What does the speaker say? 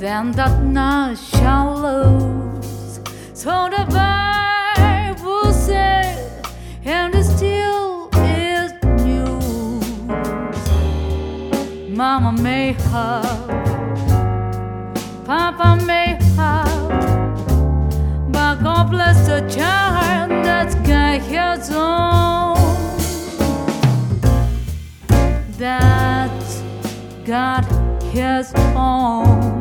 then that night shall lose. So the Bible said, and it still is news. Mama may have, Papa may have, but God bless the child that's got his own. That's got his own.